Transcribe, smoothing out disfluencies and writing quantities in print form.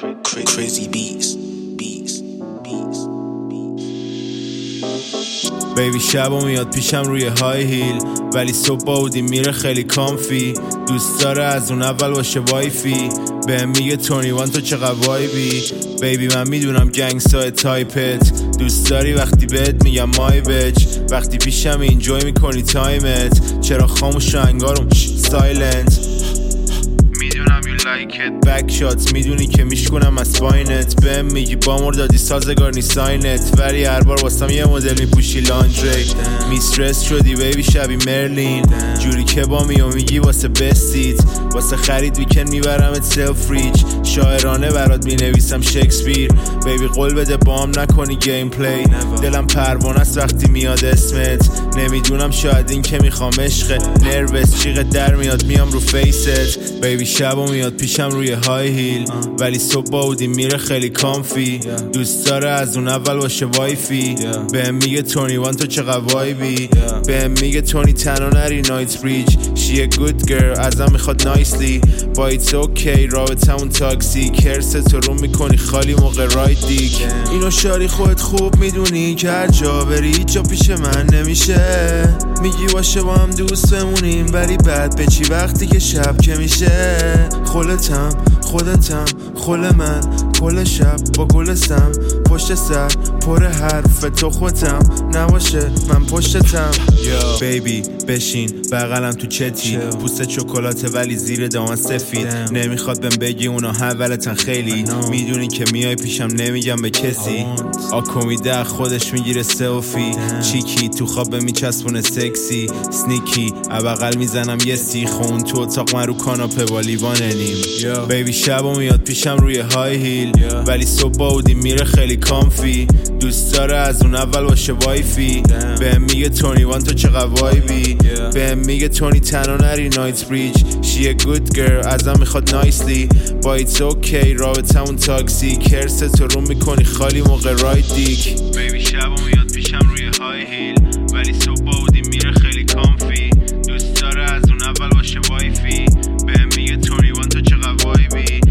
Crazy beats. بیبی شب و میاد پیشم روی های هیل، ولی صبح با اودی میره خیلی کامفی. دوست داره از اون اول باشه وایفی، بهم میگه 21 تو چقدر وایبی. بیبی من میدونم گنگستای تایپت، دوست داری وقتی بهت میگم مای بچ. وقتی پیشم اینجوی میکنی تایمت، چرا خاموش و انگارم سایلنت. میدونم you like it back shots، میدونی که میشکنم از پاینت. بهم میگی با مردادی سازگار نی ساینت، ولی هر بار واسم یه مدل میپوشی لاندری. میسترس شدی بیبی شبی مرلین، جوری که با میگی واسه بستیت. واسه خرید ویکند میبرمت سلف ریچ، شاعرانه برات مینویسم شکسپیر. بیبی قول بده بام نکنی گیم پلی، دلم پروانه است وقتی میاد اسمت. نمیدونم شاید این که میخوام عشق، نروس چیغ در میاد میام رو فیست. بیبی شب و میاد پیشم روی های هیل، ولی صبح با اودی میره خیلی کامفی. دوست داره از اون اول باشه وایفی، بهم میگه 21 تو چقدر وایبی. بهم میگه تونی تنها نری نایت بریج، شی گود گرل ازم میخواد نایسلی. با ایتس اوکی رابطمون تاکسیک، هرس تو رو میکنی خالی موقع رایت دیک. اینو شاری خودت خوب میدونی که هر جا بری جا پیش من نمیشه. میگی باشه با هم دوست بمونیم، ولی بعد به چی وقتی که شب که میشه. خودتم خل من کل شب با گلستم، پشت سر پر حرف تو خودم نباشه من پشتتم. بیبی بشین بغلم تو چتی، پوست چوکولاته ولی زیر دامن سفید. نمیخواد بهم بگی اونا اولتن خیلی، میدونی که میای پیشم نمیگم به کسی. آکومیده خودش میگیره سلفی، چیکی تو خواب میچسبونه سکسی. سنیکی بغل میزنم یه سیخ، اون تو اتاق من رو کاناپه با لیوان نیم. بیبی شب و میاد پیشم روی های هیل، ولی صبح با اودی میره خیلی کامفی. دوست داره از اون اول باشه وایفی، بهم میگه 21 تو چقدر وایبی. بهم میگه تونی تنها نری نایت بریج، شی گود گرل ازم میخواد نایسلی. با ایتس اوکی رابطمون تاکسیک، هرس تو رو میکنی خالی موقع رایت دیک. بیبی شب و میاد پیشم روی های هیل، ولی صبح با اودی میره خیلی کامفی. دوست داره از اون اول باشه وایفی، بهم میگه 21 تو چقدر وایبی.